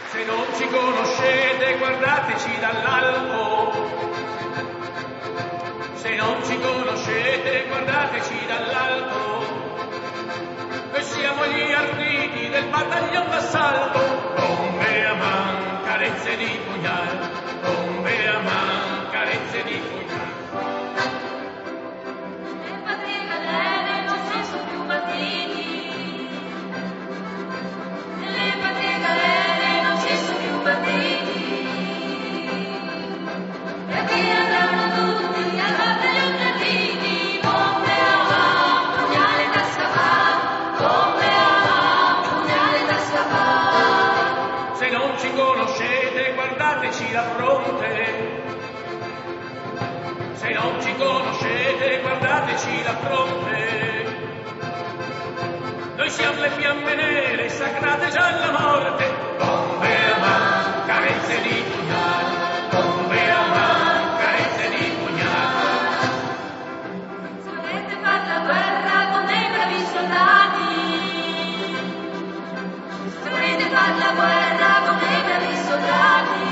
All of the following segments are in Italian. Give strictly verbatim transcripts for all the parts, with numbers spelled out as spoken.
Se non ci conoscete, guardateci dall'alto. Se non ci conoscete, guardateci dall'alto. Noi siamo gli arditi del battaglion d'assalto. Bombe a man, carezze di pugnal. Bombe a man, carezze di pugnal. Le patrie galere non sono più banditi. Nelle patrie galere non ci sono più banditi. Perché andranno tutti al battaglion d'arditi. Bombe a man, pugnale da scappare. Bombe a man, pugnale da scappare. Se non ci conoscete, guardateci la fronte. Se non ci conoscete, guardateci la fronte. Noi siamo le fiamme nere, sacrate già alla morte. Bombe a man, carezze di pugnale. Bombe a man, carezze di pugnale. Se volete far la guerra con dei bravi soldati. Se volete far la guerra con dei bravi soldati.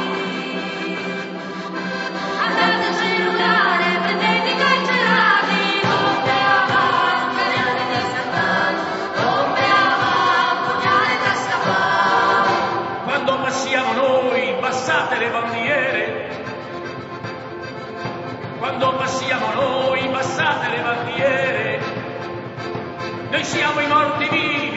Andate al cellulare, prendete i carcerati. Bombe a man, pugnale da scappare. Bombe a man, pugnale da scappare. Quando passiamo noi, passate le bandiere. Quando passiamo noi, passate le bandiere. Noi siamo i morti vivi.